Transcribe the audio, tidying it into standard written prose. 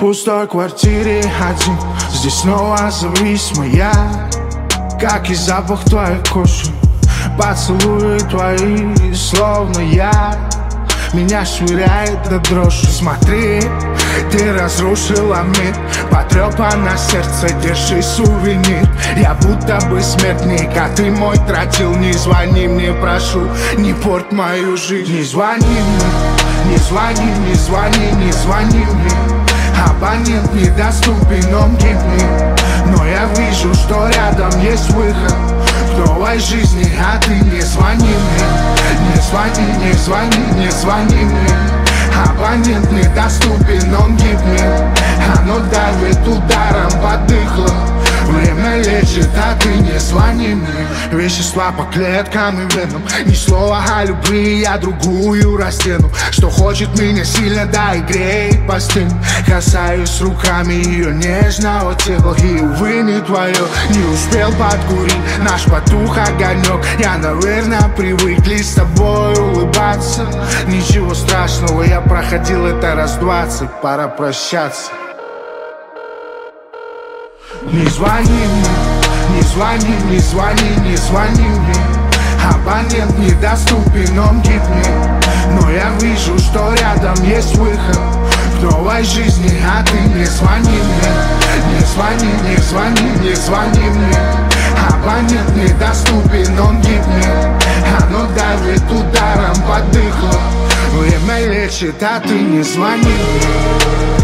пустой квартире один, здесь снова завис я, как и запах твоей кожи. Поцелуи твои, словно я, меня швыряет до дрожи. Смотри, ты разрушила мир, потрепано сердце, держи сувенир. Я будто бы смертник, а ты мой тротил. Не звони мне, прошу, не порть мою жизнь. Не звони мне, не звони, не звони, не звони мне. Абонент недоступен, он гибнет. Но я вижу, что рядом есть выход в новой жизни, а ты не звони мне. Не звони, не звони, не звони мне. Абонент недоступен, он гибнет. Оно давит ударом под дыхло. Время лечит, а ты не звони мне. Вещества по клеткам и венам. Ни слова о любви, я другую растяну. Что хочет меня сильно, да и греет постель. Касаюсь руками ее нежного тела. И увы, не твое, не успел подкурить наш потух огонек. Я, наверное, привыкли с тобой улыбаться. Ничего страшного, я проходил это раз 20. Пора прощаться. Не звони мне, не звони, не звони, не звони мне. Абонент недоступен, он гибнет. Но я вижу, что рядом есть выход в новой жизни, а ты не звони мне. Не звони, не звони, не звони мне. Абонент недоступен, он гибнет. Оно давит ударом под дыхло. Время лечит, а ты не звони мне.